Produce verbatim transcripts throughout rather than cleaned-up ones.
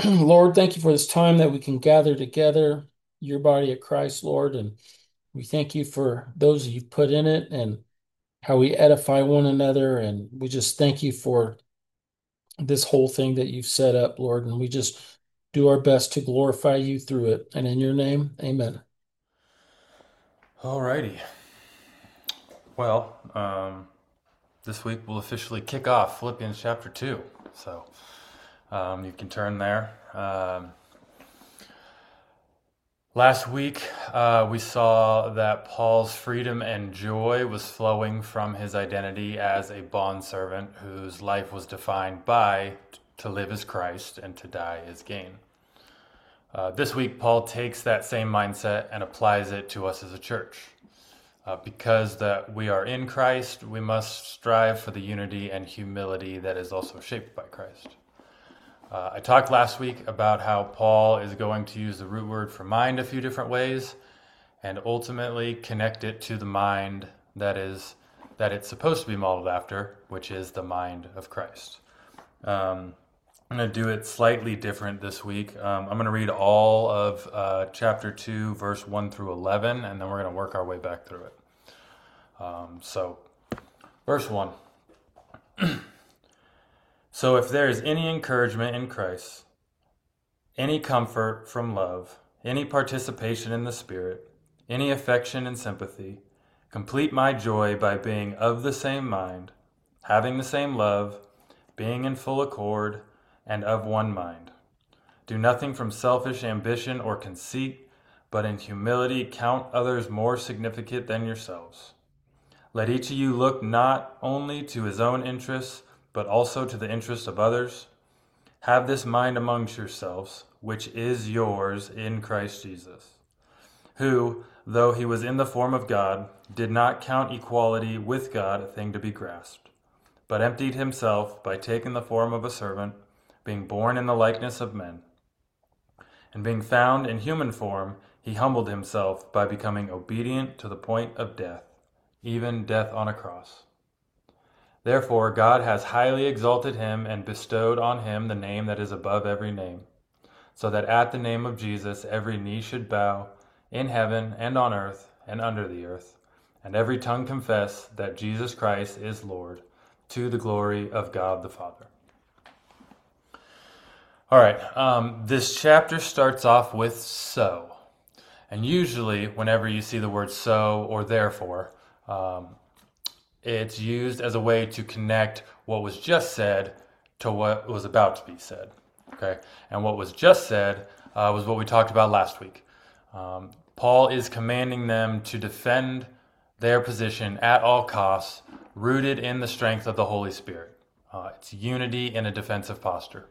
Lord, thank you for this time that we can gather together, your body of Christ, Lord, and we thank you for those you've put in it and how we edify one another. And we just thank you for this whole thing that you've set up, Lord, and we just do our best to glorify you through it. And in your name, amen. Alrighty. Well, um, this week we'll officially kick off Philippians chapter two. So um, you can turn there. Um, last week uh, we saw that Paul's freedom and joy was flowing from his identity as a bondservant whose life was defined by to live as Christ and to die as gain. Uh, this week, Paul takes that same mindset and applies it to us as a church. Uh, because that we are in Christ, we must strive for the unity and humility that is also shaped by Christ. Uh, I talked last week about how Paul is going to use the root word for mind a few different ways and ultimately connect it to the mind that is that it's supposed to be modeled after, which is the mind of Christ. Um, I'm going to do it slightly different this week. Um, I'm going to read all of uh, chapter two, verse one through eleven, and then we're going to work our way back through it. Um, so, verse one. So if there is any encouragement in Christ, any comfort from love, any participation in the Spirit, any affection and sympathy, complete my joy by being of the same mind, having the same love, being in full accord, and of one mind. Do nothing from selfish ambition or conceit, but in humility count others more significant than yourselves. Let each of you look not only to his own interests, but also to the interests of others. Have this mind amongst yourselves, which is yours in Christ Jesus, who, though he was in the form of God, did not count equality with God a thing to be grasped, but emptied himself by taking the form of a servant, being born in the likeness of men. And being found in human form, he humbled himself by becoming obedient to the point of death, even death on a cross. Therefore God has highly exalted him and bestowed on him the name that is above every name, so that at the name of Jesus every knee should bow, in heaven and on earth and under the earth, and every tongue confess that Jesus Christ is Lord, to the glory of God the Father. All right, um, this chapter starts off with so. And usually, whenever you see the word so or therefore, um, it's used as a way to connect what was just said to what was about to be said. Okay, and what was just said uh, was what we talked about last week. Um, Paul is commanding them to defend their position at all costs, rooted in the strength of the Holy Spirit. Uh, it's unity in a defensive posture,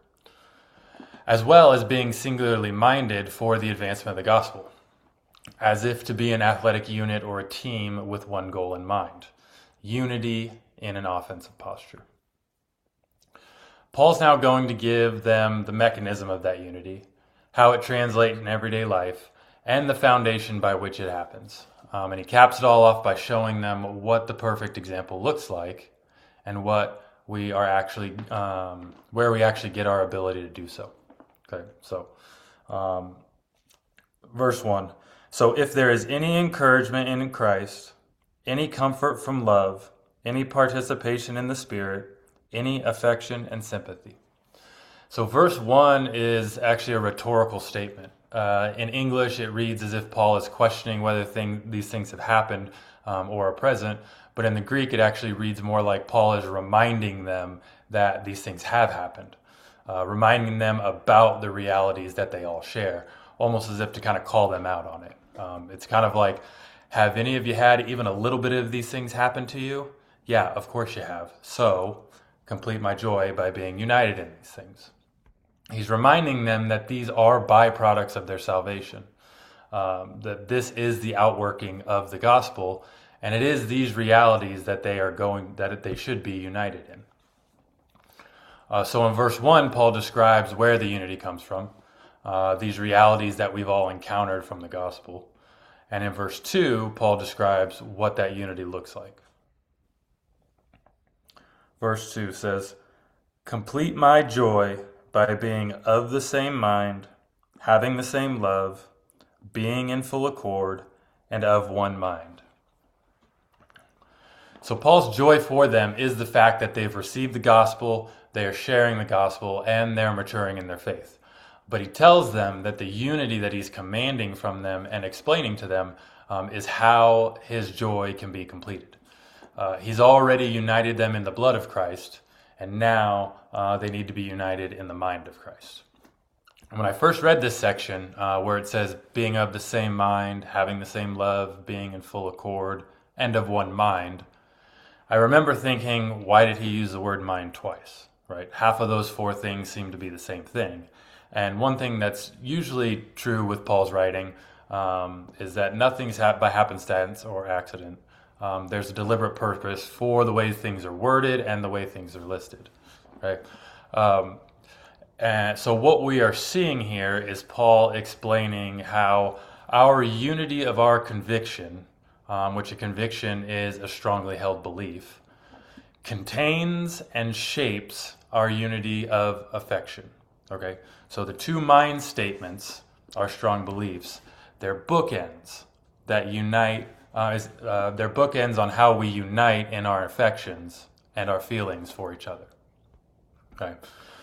as well as being singularly minded for the advancement of the gospel, as if to be an athletic unit or a team with one goal in mind: unity in an offensive posture. Paul's now going to give them the mechanism of that unity, how it translates in everyday life, and the foundation by which it happens. Um, and he caps it all off by showing them what the perfect example looks like and what we are actually, um, where we actually get our ability to do so. Okay, so um, verse one. So if there is any encouragement in Christ, any comfort from love, any participation in the Spirit, any affection and sympathy. So verse one is actually a rhetorical statement. Uh, in English, it reads as if Paul is questioning whether thing, these things have happened um, or are present. But in the Greek, it actually reads more like Paul is reminding them that these things have happened. Uh, reminding them about the realities that they all share, almost as if to kind of call them out on it. Um, it's kind of like, have any of you had even a little bit of these things happen to you? Yeah, of course you have. So, complete my joy by being united in these things. He's reminding them that these are byproducts of their salvation, um, that this is the outworking of the gospel, and it is these realities that they are going, that they should be united in. Uh, so in verse one, Paul describes where the unity comes from, uh, these realities that we've all encountered from the gospel. And in verse two, Paul describes what that unity looks like. Verse two says, complete my joy by being of the same mind, having the same love, being in full accord, and of one mind. So Paul's joy for them is the fact that they've received the gospel, they are sharing the gospel, and they're maturing in their faith. But he tells them that the unity that he's commanding from them and explaining to them um, is how his joy can be completed. Uh, he's already united them in the blood of Christ, and now uh, they need to be united in the mind of Christ. And when I first read this section, uh, where it says being of the same mind, having the same love, being in full accord, and of one mind, I remember thinking, why did he use the word mind twice, right? Half of those four things seem to be the same thing. And one thing that's usually true with Paul's writing um, is that nothing's ha- by happenstance or accident. Um, there's a deliberate purpose for the way things are worded and the way things are listed, right? Um, and so what we are seeing here is Paul explaining how our unity of our conviction, um, which a conviction is a strongly held belief, contains and shapes our unity of affection. Okay, so the two mind statements are strong beliefs. They're bookends that unite. Uh, is, uh, they're bookends on how we unite in our affections and our feelings for each other. Okay.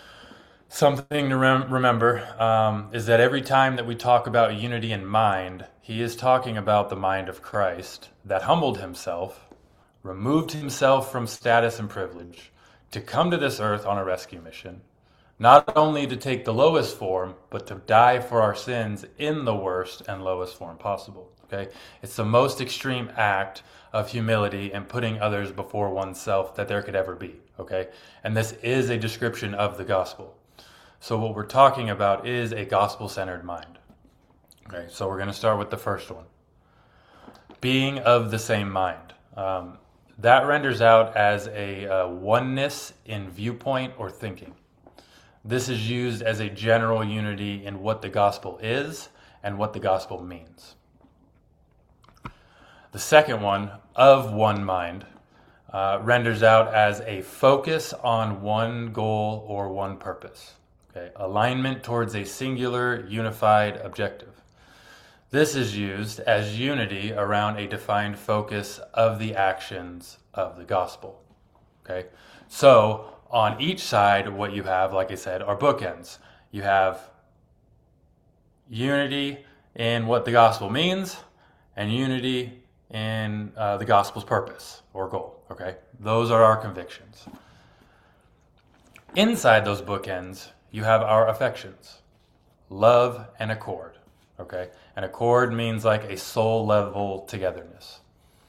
Something to rem- remember um, is that every time that we talk about unity in mind, he is talking about the mind of Christ that humbled himself, removed himself from status and privilege to come to this earth on a rescue mission, not only to take the lowest form, but to die for our sins in the worst and lowest form possible. Okay, it's the most extreme act of humility and putting others before oneself that there could ever be. Okay, and this is a description of the gospel. So what we're talking about is a gospel-centered mind. Okay, so we're going to start with the first one. Being of the same mind. Um, that renders out as a uh, oneness in viewpoint or thinking. This is used as a general unity in what the gospel is and what the gospel means. The second one, of one mind, uh, renders out as a focus on one goal or one purpose. Okay, alignment towards a singular, unified objective. This is used as unity around a defined focus of the actions of the gospel. Okay, so on each side, what you have, like I said, are bookends. You have unity in what the gospel means and unity in uh, the gospel's purpose or goal. Okay, those are our convictions. Inside those bookends, you have our affections, love and accord. Okay, and accord means like a soul level togetherness.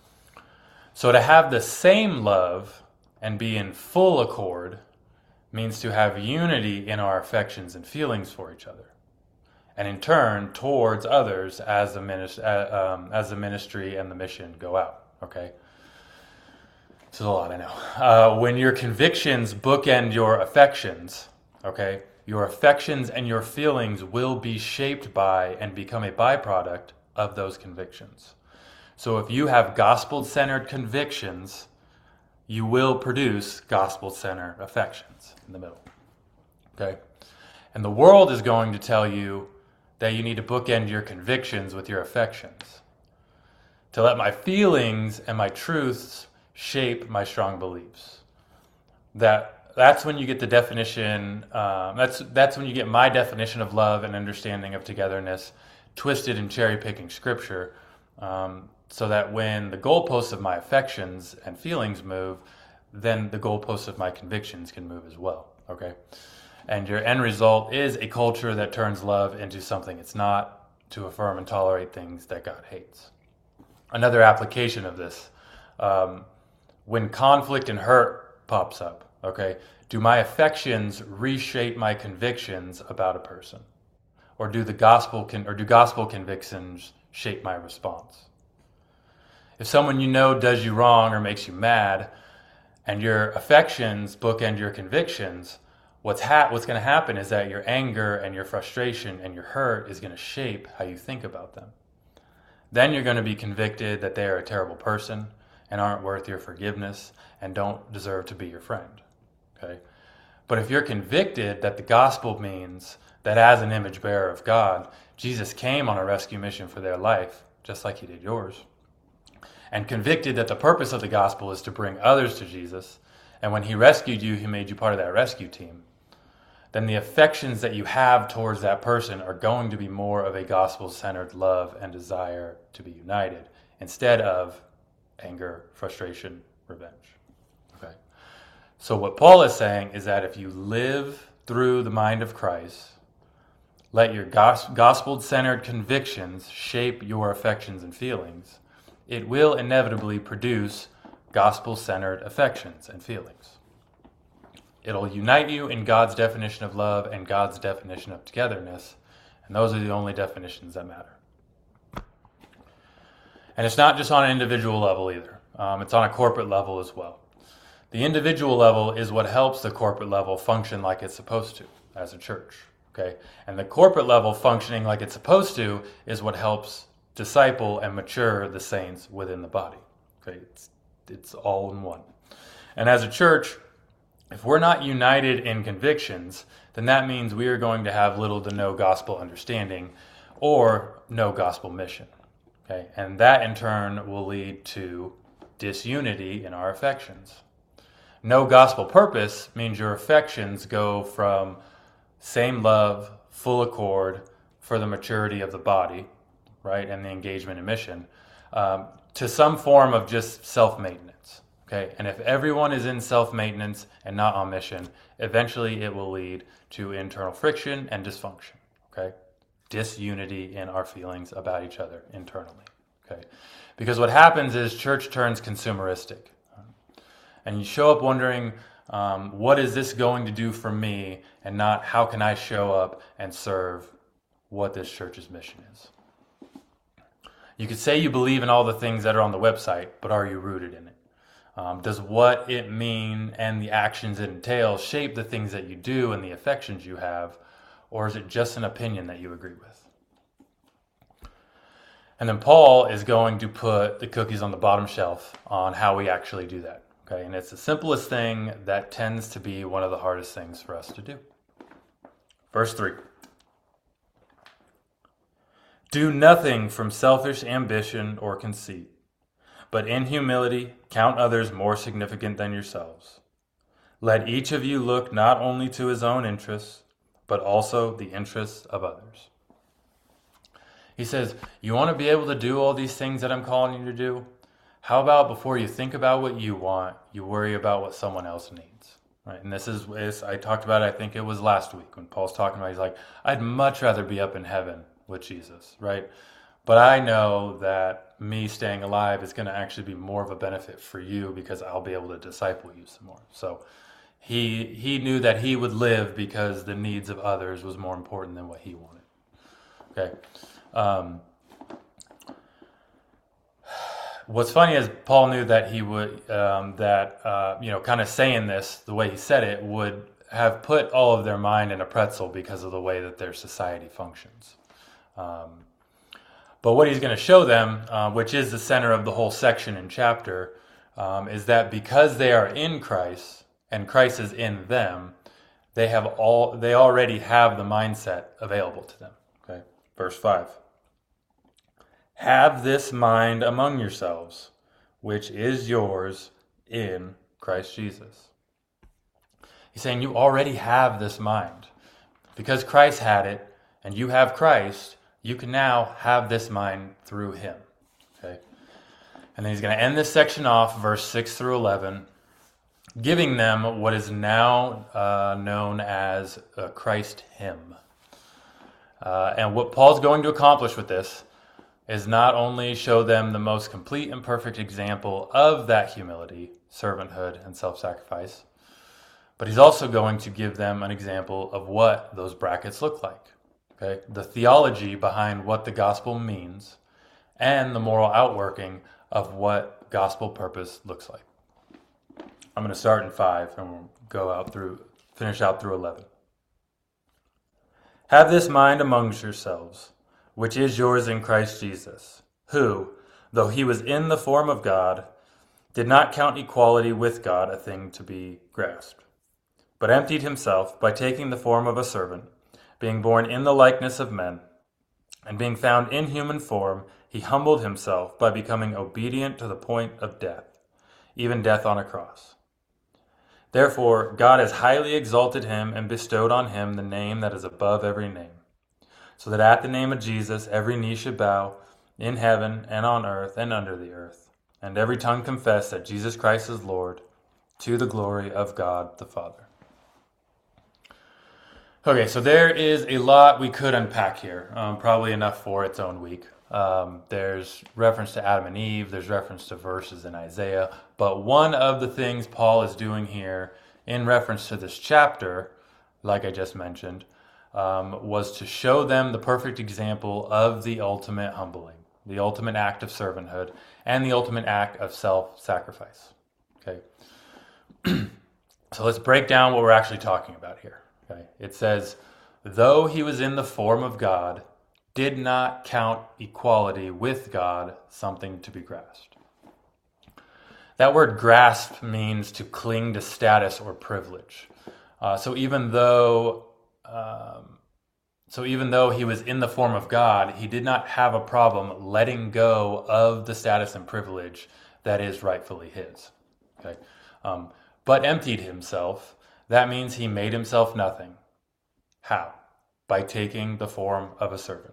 So to have the same love and be in full accord means to have unity in our affections and feelings for each other, and in turn towards others as the ministry, uh, um, as the ministry and the mission go out. Okay, this is a lot, I know. Uh, when your convictions bookend your affections, okay, your affections and your feelings will be shaped by and become a byproduct of those convictions. So if you have gospel-centered convictions, you will produce gospel-centered affections in the middle. Okay? And the world is going to tell you that you need to bookend your convictions with your affections. To let my feelings and my truths shape my strong beliefs. That that's when you get the definition, um, that's that's when you get my definition of love and understanding of togetherness twisted and cherry-picking scripture, um, so that when the goalposts of my affections and feelings move, then the goalposts of my convictions can move as well, okay? And your end result is a culture that turns love into something it's not, to affirm and tolerate things that God hates. Another application of this, um, when conflict and hurt pops up, okay, do my affections reshape my convictions about a person? Or do the gospel con- or do gospel convictions shape my response? If someone you know does you wrong or makes you mad, and your affections bookend your convictions, what's ha- what's going to happen is that your anger and your frustration and your hurt is going to shape how you think about them. Then you're going to be convicted that they are a terrible person and aren't worth your forgiveness and don't deserve to be your friend. Okay? But if you're convicted that the gospel means that as an image bearer of God, Jesus came on a rescue mission for their life, just like he did yours, and convicted that the purpose of the gospel is to bring others to Jesus, and when he rescued you, he made you part of that rescue team, then the affections that you have towards that person are going to be more of a gospel-centered love and desire to be united, instead of anger, frustration, revenge. Okay. So what Paul is saying is that if you live through the mind of Christ, let your gospel-centered convictions shape your affections and feelings, it will inevitably produce gospel-centered affections and feelings. It'll unite you in God's definition of love and God's definition of togetherness, and those are the only definitions that matter. And it's not just on an individual level either. Um, it's on a corporate level as well. The individual level is what helps the corporate level function like it's supposed to as a church. Okay? And the corporate level functioning like it's supposed to is what helps disciple and mature the saints within the body. Okay? It's, it's all in one. And as a church, if we're not united in convictions, then that means we are going to have little to no gospel understanding or no gospel mission. Okay? And that in turn will lead to disunity in our affections. No gospel purpose means your affections go from same love, full accord for the maturity of the body, right, and the engagement in mission, um, to some form of just self-maintenance. Okay, and if everyone is in self-maintenance and not on mission, eventually it will lead to internal friction and dysfunction. Okay, disunity in our feelings about each other internally. Okay, because what happens is church turns consumeristic, and you show up wondering, um, what is this going to do for me, and not how can I show up and serve what this church's mission is. You could say you believe in all the things that are on the website, but are you rooted in it? Um, does what it mean and the actions it entails shape the things that you do and the affections you have, or is it just an opinion that you agree with? And then Paul is going to put the cookies on the bottom shelf on how we actually do that. Okay, and it's the simplest thing that tends to be one of the hardest things for us to do. Verse three. Do nothing from selfish ambition or conceit, but in humility count others more significant than yourselves. Let each of you look not only to his own interests, but also the interests of others. He says, you want to be able to do all these things that I'm calling you to do? How about before you think about what you want, you worry about what someone else needs? Right? And this is, is, I talked about it, I think it was last week when Paul's talking about, he's like, I'd much rather be up in heaven with Jesus, right? But I know that me staying alive is going to actually be more of a benefit for you because I'll be able to disciple you some more. So he he knew that he would live because the needs of others was more important than what he wanted. Okay. Um, what's funny is Paul knew that he would, um, that, uh, you know, kind of saying this, the way he said it, would have put all of their mind in a pretzel because of the way that their society functions. Um, but what he's going to show them, uh, which is the center of the whole section and chapter, um, is that because they are in Christ and Christ is in them, they have all they already have the mindset available to them. Okay, verse five. Have this mind among yourselves, which is yours in Christ Jesus. He's saying you already have this mind. Because Christ had it, and you have Christ, you can now have this mind through him. Okay? And then he's going to end this section off, verse six through eleven, giving them what is now uh, known as a Christ hymn. Uh, and what Paul's going to accomplish with this is not only show them the most complete and perfect example of that humility, servanthood, and self-sacrifice, but he's also going to give them an example of what those brackets look like. Okay? The theology behind what the gospel means and the moral outworking of what gospel purpose looks like. I'm going to start in five and we'll go out through, finish out through eleven. Have this mind amongst yourselves, which is yours in Christ Jesus, who, though he was in the form of God, did not count equality with God a thing to be grasped, but emptied himself by taking the form of a servant, being born in the likeness of men, and being found in human form, he humbled himself by becoming obedient to the point of death, even death on a cross. Therefore, God has highly exalted him and bestowed on him the name that is above every name, so that at the name of Jesus every knee should bow, in heaven and on earth and under the earth, and every tongue confess that Jesus Christ is Lord, to the glory of God the Father. Okay, so there is a lot we could unpack here, um, probably enough for its own week. Um, there's reference to Adam and Eve, there's reference to verses in Isaiah, but one of the things Paul is doing here in reference to this chapter, like I just mentioned, um, was to show them the perfect example of the ultimate humbling, the ultimate act of servanthood, and the ultimate act of self-sacrifice. Okay, so let's break down what we're actually talking about here. Okay, it says, though he was in the form of God, did not count equality with God something to be grasped. That word grasp means to cling to status or privilege. Uh, so even though, um, so even though he was in the form of God, he did not have a problem letting go of the status and privilege that is rightfully his. Okay, um, but emptied himself. That means he made himself nothing. How? By taking the form of a servant.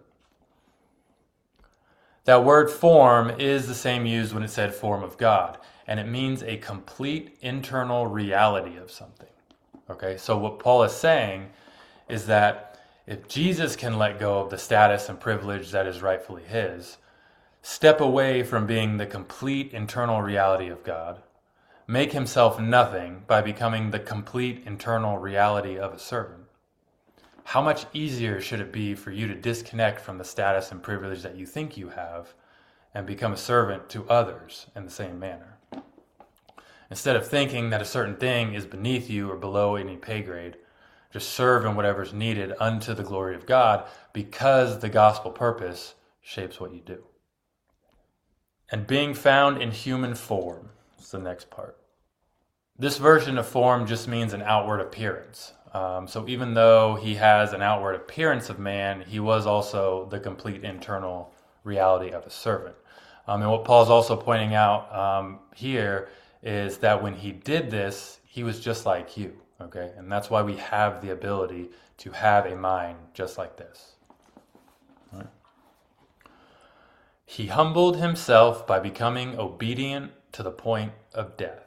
That word form is the same used when it said form of God, and it means a complete internal reality of something. Okay, so what Paul is saying is that if Jesus can let go of the status and privilege that is rightfully his, step away from being the complete internal reality of God, make himself nothing by becoming the complete internal reality of a servant, how much easier should it be for you to disconnect from the status and privilege that you think you have and become a servant to others in the same manner? Instead of thinking that a certain thing is beneath you or below any pay grade, just serve in whatever is needed unto the glory of God, because the gospel purpose shapes what you do. And being found in human form is the next part. This version of form just means an outward appearance. Um, so even though he has an outward appearance of man, he was also the complete internal reality of a servant. Um, and what Paul's also pointing out um, here is that when he did this, he was just like you. Okay, and that's why we have the ability to have a mind just like this. All right. He humbled himself by becoming obedient to the point of death.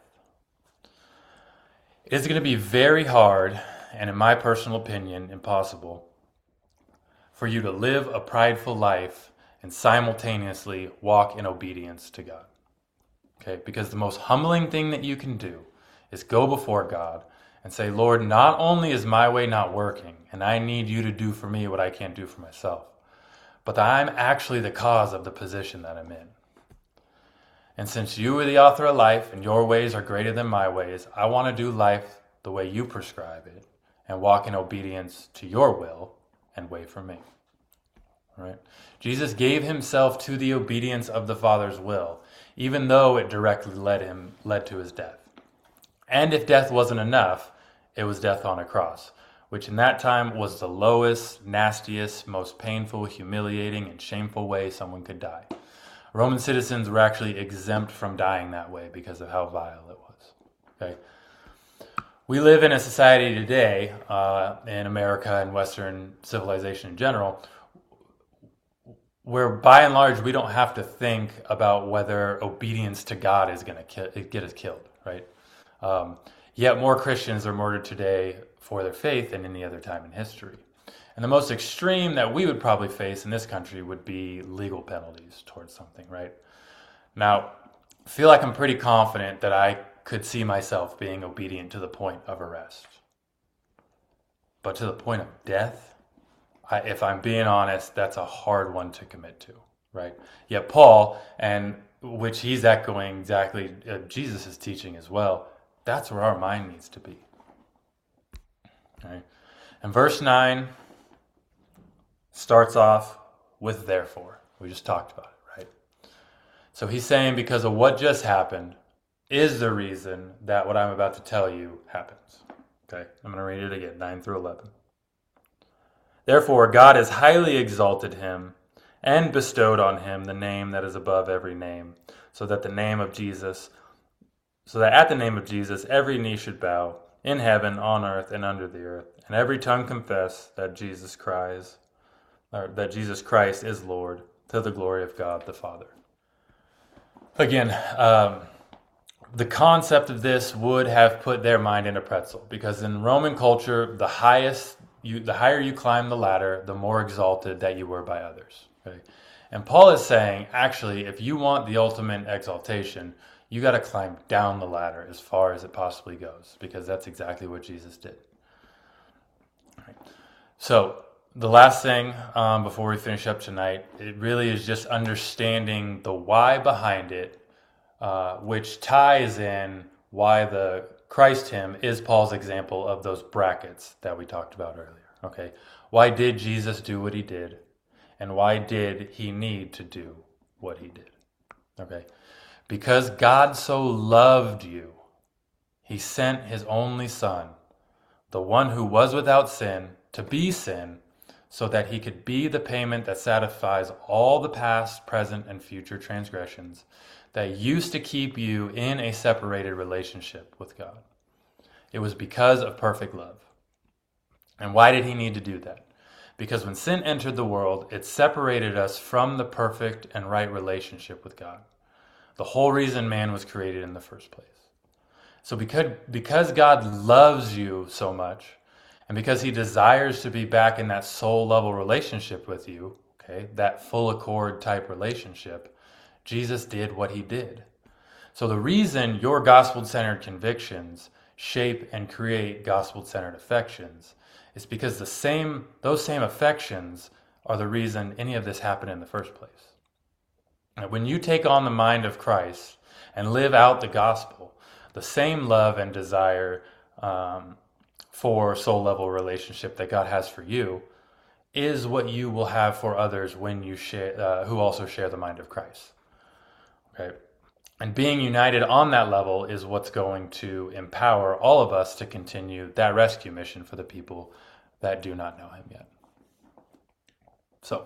It is going to be very hard, and in my personal opinion, impossible, for you to live a prideful life and simultaneously walk in obedience to God. Okay, because the most humbling thing that you can do is go before God and say, Lord, not only is my way not working, and I need you to do for me what I can't do for myself, but that I'm actually the cause of the position that I'm in. And since you are the author of life and your ways are greater than my ways, I want to do life the way you prescribe it and walk in obedience to your will and way for me. All right? Jesus gave himself to the obedience of the Father's will, even though it directly led him led to his death. And if death wasn't enough, it was death on a cross, which in that time was the lowest, nastiest, most painful, humiliating, and shameful way someone could die. Roman citizens were actually exempt from dying that way because of how vile it was. Okay, we live in a society today, uh, in America and Western civilization in general, where by and large we don't have to think about whether obedience to God is going to ki- get us killed, right? Um, yet more Christians are murdered today for their faith than any other time in history. And the most extreme that we would probably face in this country would be legal penalties towards something, right? Now, I feel like I'm pretty confident that I could see myself being obedient to the point of arrest. But to the point of death, I, if I'm being honest, that's a hard one to commit to, right? Yet Paul, and which he's echoing exactly uh, Jesus' teaching as well, that's where our mind needs to be. All right? And verse nine starts off with therefore. We just talked about it, right? So he's saying because of what just happened is the reason that what I'm about to tell you happens. Okay, I'm going to read it again, nine through eleven. Therefore, God has highly exalted him and bestowed on him the name that is above every name, so that the name of Jesus, so that at the name of Jesus every knee should bow, in heaven, on earth, and under the earth, and every tongue confess that Jesus Christ, or that Jesus Christ is Lord, to the glory of God the Father. Again, um, the concept of this would have put their mind in a pretzel, because in Roman culture, the highest you, the higher you climb the ladder, the more exalted that you were by others. Okay? And Paul is saying, actually, if you want the ultimate exaltation, you got to climb down the ladder as far as it possibly goes, because that's exactly what Jesus did. All right. So the last thing um, before we finish up tonight, it really is just understanding the why behind it, uh, which ties in why the Christ hymn is Paul's example of those brackets that we talked about earlier. Okay, why did Jesus do what he did, and why did he need to do what he did? Okay, because God so loved you, he sent his only Son, the one who was without sin, to be sin, so that he could be the payment that satisfies all the past, present, and future transgressions that used to keep you in a separated relationship with God. It was because of perfect love. And why did he need to do that? Because when sin entered the world, it separated us from the perfect and right relationship with God. The whole reason man was created in the first place. So because, because God loves you so much, and because he desires to be back in that soul level relationship with you, okay, that full accord type relationship, Jesus did what he did. So the reason your gospel-centered convictions shape and create gospel-centered affections is because the same those same affections are the reason any of this happened in the first place. And when you take on the mind of Christ and live out the gospel, the same love and desire um, for soul-level relationship that God has for you is what you will have for others when you share, uh, who also share the mind of Christ. Okay. And being united on that level is what's going to empower all of us to continue that rescue mission for the people that do not know him yet. So,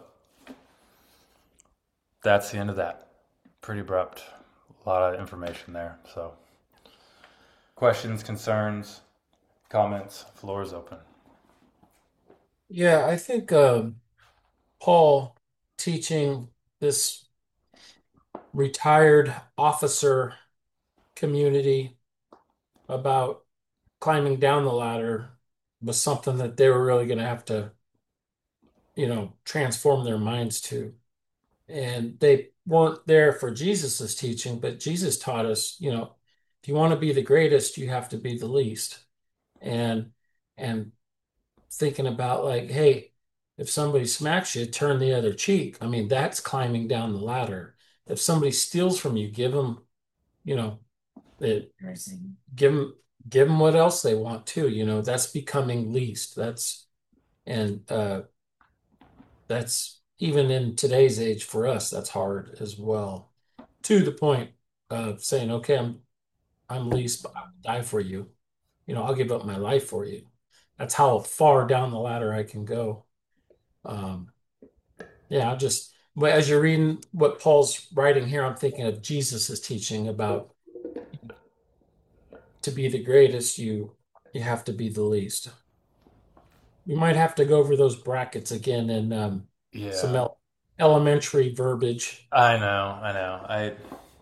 that's the end of that. Pretty abrupt. A lot of information there. So, questions, concerns, comments, floor is open. Yeah, I think um, Paul teaching this retired officer community about climbing down the ladder was something that they were really going to have to, you know, transform their minds to. And they weren't there for Jesus's teaching, but Jesus taught us, you know, if you want to be the greatest, you have to be the least. And and thinking about like, hey, if somebody smacks you, turn the other cheek. I mean, that's climbing down the ladder. If somebody steals from you, give them, you know, it, give them give them what else they want too. You know, that's becoming least. That's and uh, that's even in today's age for us. That's hard as well. To the point of saying, okay, I'm I'm least, but I'll die for you. You know, I'll give up my life for you. That's how far down the ladder I can go. Um, yeah, I just but as you're reading what Paul's writing here, I'm thinking of Jesus's teaching about to be the greatest, you you have to be the least. We might have to go over those brackets again in um, some Yeah, el elementary verbiage. I know, I know. I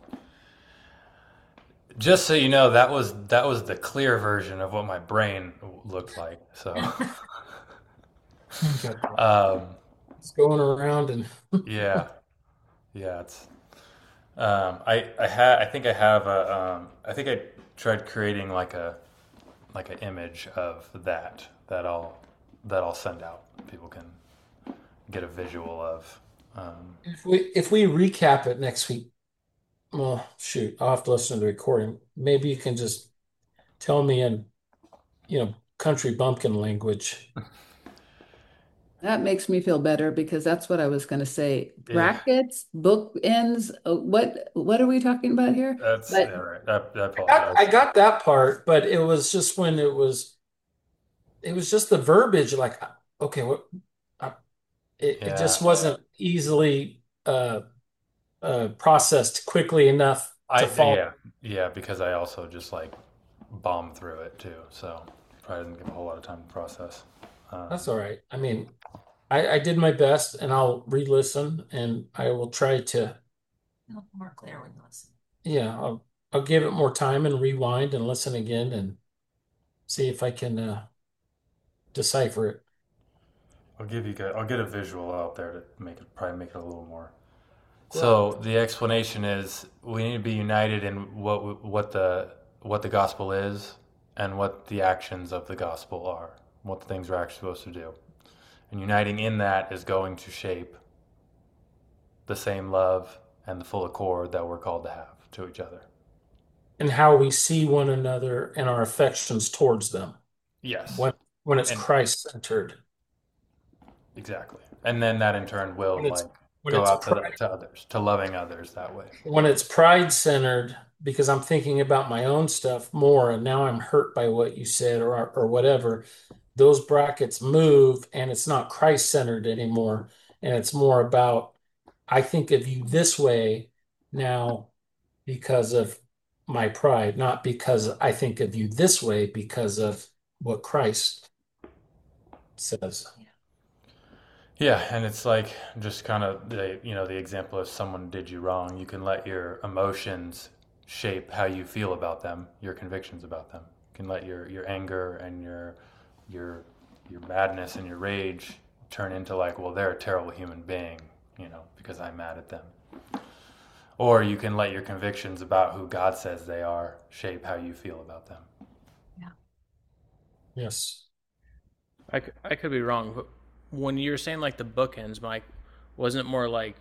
just so you know, that was that was the clear version of what my brain looked like. So, Okay. um, It's going around and yeah, yeah. It's um, I I had I think I have a um, I think I tried creating like a like an image of that that I'll that I'll send out. People can get a visual of. Um, if we if we recap it next week, well, shoot, I'll have to listen to the recording. Maybe you can just tell me in, you know, country bumpkin language. That makes me feel better because that's what I was going to say. yeah, Brackets, bookends, uh, what what are we talking about here? that's yeah, But right. I, I I got, apologize. I got that part, but it was just when it was it was just the verbiage, like, okay, what, uh, it, it Yeah, just wasn't easily uh, uh, processed quickly enough to I follow. yeah yeah because I also just like bombed through it too, so probably didn't give a whole lot of time to process. Um, That's all right. I mean, I, I did my best, and I'll re-listen, and I will try to, It'll be more clear when you listen. yeah, I'll I'll give it more time and rewind and listen again and see if I can uh, decipher it. I'll give you I'll get a visual out there to make it probably make it a little more. Right. So the explanation is we need to be united in what what the what the gospel is and what the actions of the gospel are, what the things we're actually supposed to do. And uniting in that is going to shape the same love and the full accord that we're called to have to each other. And how we see one another and our affections towards them Yes. when when it's And Christ centered, exactly. And then that in turn will when it's like when go it's out to the, pride to others, to loving others that way. when it's pride centered because I'm thinking about my own stuff more, and now I'm hurt by what you said or or whatever. Those brackets move, and it's not Christ centered anymore, and it's more about I think of you this way now because of my pride, not because I think of you this way because of what Christ says. Yeah, and it's like just kind of the you know the example of someone did you wrong. You can let your emotions shape how you feel about them, your convictions about them. You can let your your anger and your your your madness and your rage turn into like, well, they're a terrible human being, you know, because I'm mad at them. Or you can let your convictions about who God says they are shape how you feel about them. Yeah. Yes. I, c- I could be wrong, but when you were saying like the bookends, Mike, wasn't it more like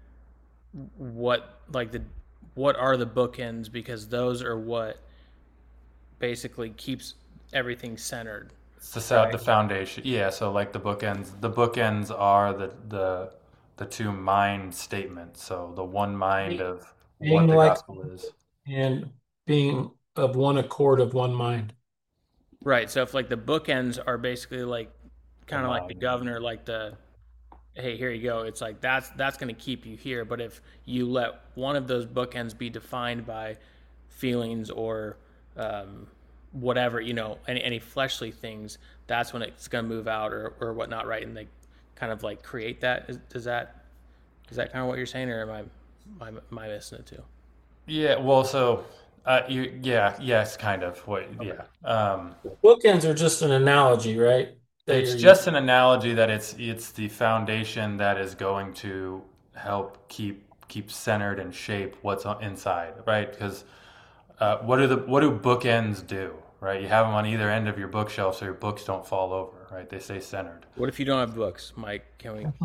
what like the what are the bookends because those are what basically keeps everything centered, It's the sou- right? the foundation. Yeah, so like the bookends, the bookends are the the the two mind statements. So the one mind of Being what the like gospel is. and being of one accord of one mind. Right. So if like the bookends are basically like The kind of like the mind. governor, like the hey, here you go. It's like that's that's going to keep you here. But if you let one of those bookends be defined by feelings or um, whatever, you know, any, any fleshly things, that's when it's going to move out or, or whatnot, right? And they kind of like create that. Is, does that is that kind of what you're saying, or am I am I, am I missing it too? Yeah, well, so uh, you yeah, yes, kind of what Okay. yeah. Um, Bookends are just an analogy, right? That it's you're just using. an analogy that it's it's the foundation that is going to help keep keep centered and shape what's on- inside, right? Because uh, what do the what do bookends do, right? You have them on either end of your bookshelf so your books don't fall over, right? They stay centered. What if you don't have books, Mike? Can we?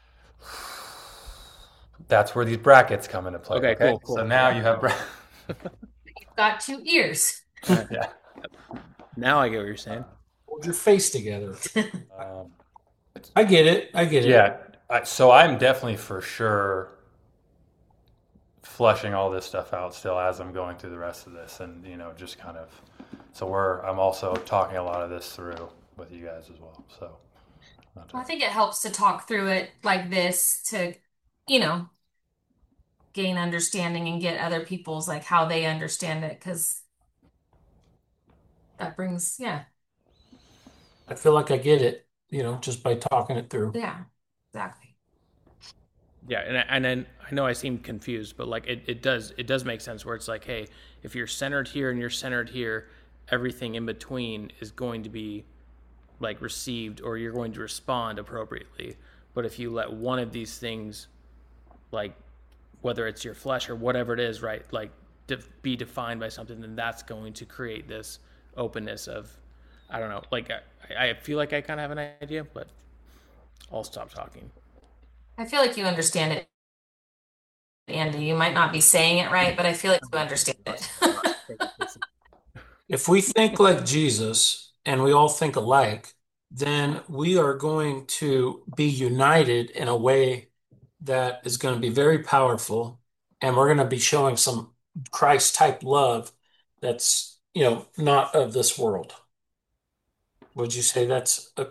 That's where these brackets come into play, Okay, okay? cool, So cool. now you have bra- You've got two ears. All right. yeah. Now I get what you're saying. Hold your face together. Um, I get it. I get it. yeah, I, so I'm definitely for sure flushing all this stuff out still as I'm going through the rest of this, and you know, just kind of. So we're I'm also talking a lot of this through with you guys as well. So not to, Well, I think it helps to talk through it like this to, you know, gain understanding and get other people's like how they understand it because that brings, yeah, I feel like I get it, you know, just by talking it through. yeah, exactly. Yeah, and I- and then I know I seem confused, but like it, it does it does make sense where it's like, hey, if you're centered here and you're centered here, everything in between is going to be like received or you're going to respond appropriately. But if you let one of these things, like whether it's your flesh or whatever it is, right, like de- be defined by something, then that's going to create this openness of, I don't know, like I, I feel like I kind of have an idea, but I'll stop talking. I feel like you understand it, Andy. You might not be saying it right, but I feel like you understand it. If we think like Jesus and we all think alike, then we are going to be united in a way that is going to be very powerful. And we're going to be showing some Christ type love that's, you know, not of this world. Would you say that's a,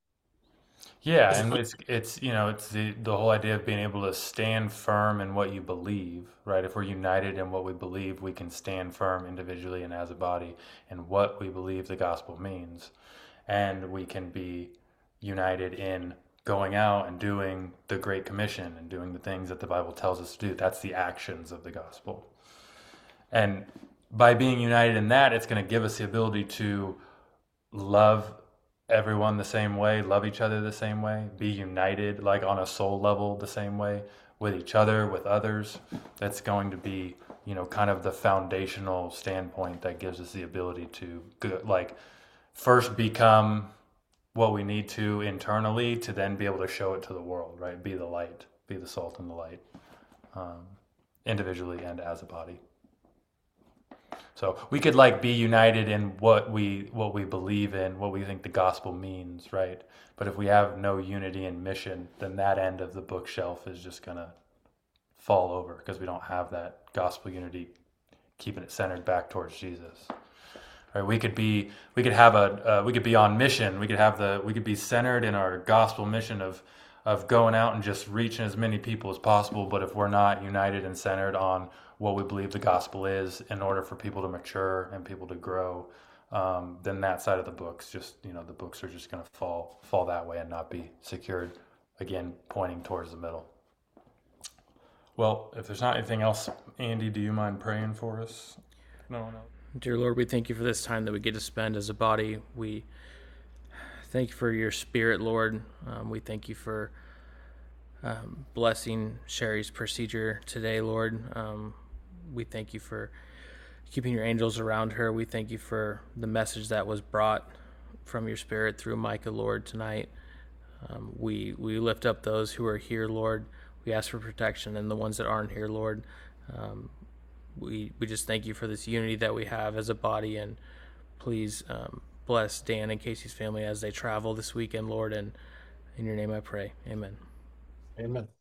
Yeah, is and it- it's it's you know it's the the whole idea of being able to stand firm in what you believe, right? If we're united in what we believe, we can stand firm individually and as a body in what we believe the gospel means, and we can be united in going out and doing the Great Commission and doing the things that the Bible tells us to do. That's the actions of the gospel, and by being united in that, it's going to give us the ability to love everyone the same way, love each other the same way, be united like on a soul level the same way with each other, with others. That's going to be, you know, kind of the foundational standpoint that gives us the ability to like first become what we need to internally to then be able to show it to the world, right? Be the light, be the salt and the light, um, individually and as a body. So we could like be united in what we what we believe in, what we think the gospel means, right? But if we have no unity in mission, then that end of the bookshelf is just gonna fall over because we don't have that gospel unity, keeping it centered back towards Jesus. Right? We could be we could have a uh, we could be on mission. We could have the we could be centered in our gospel mission of of going out and just reaching as many people as possible. But if we're not united and centered on what we believe the gospel is, in order for people to mature and people to grow, um, then that side of the books just you know the books are just going to fall fall that way and not be secured. Again, pointing towards the middle. Well, if there's not anything else, Andy, do you mind praying for us? No, no. Dear Lord, we thank you for this time that we get to spend as a body. We thank you for your spirit, Lord. Um, we thank you for um, blessing Sherry's procedure today, Lord. Um, we thank you for keeping your angels around her. We thank you for the message that was brought from your spirit through Micah, Lord, tonight. Um, we we lift up those who are here, Lord. We ask for protection, and the ones that aren't here, Lord. Um, we we just thank you for this unity that we have as a body, and please um, bless Dan and Casey's family as they travel this weekend, Lord. And in your name I pray. Amen. Amen.